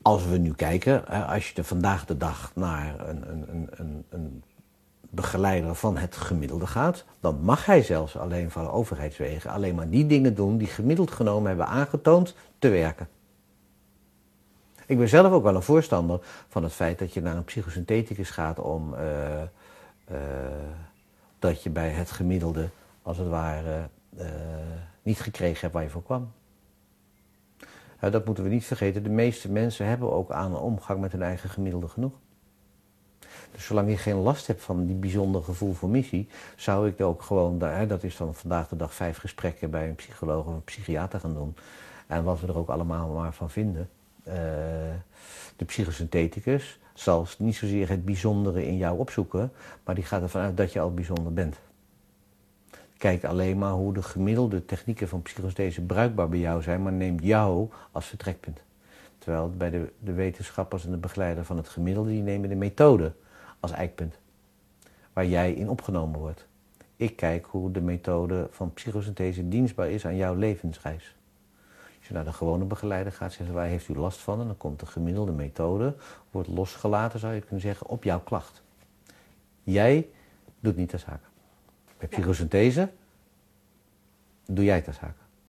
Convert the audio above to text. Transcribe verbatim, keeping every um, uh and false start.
als we nu kijken, als je er vandaag de dag naar een, een, een, een begeleider van het gemiddelde gaat, dan mag hij zelfs alleen van overheidswegen alleen maar die dingen doen die gemiddeld genomen hebben aangetoond te werken. Ik ben zelf ook wel een voorstander van het feit dat je naar een psychosyntheticus gaat om uh, uh, dat je bij het gemiddelde, als het ware, uh, niet gekregen hebt waar je voor kwam. Uh, dat moeten we niet vergeten. De meeste mensen hebben ook aan een omgang met hun eigen gemiddelde genoeg. Dus zolang je geen last hebt van die bijzonder gevoel voor missie, zou ik ook gewoon, dat is dan vandaag de dag vijf gesprekken bij een psycholoog of een psychiater gaan doen. En wat we er ook allemaal maar van vinden. Uh, de psychosyntheticus zal niet zozeer het bijzondere in jou opzoeken, maar die gaat ervan uit dat je al bijzonder bent. Kijk alleen maar hoe de gemiddelde technieken van psychosynthese bruikbaar bij jou zijn, maar neemt jou als vertrekpunt. Terwijl bij de, de wetenschappers en de begeleider van het gemiddelde, die nemen de methode als eikpunt, waar jij in opgenomen wordt. Ik kijk hoe de methode van psychosynthese dienstbaar is aan jouw levensreis. Als je naar de gewone begeleider gaat, zeggen ze, waar heeft u last van? En dan komt de gemiddelde methode, wordt losgelaten, zou je kunnen zeggen, op jouw klacht. Jij doet niet de zaak. Bij psychosynthese doe jij de zaak.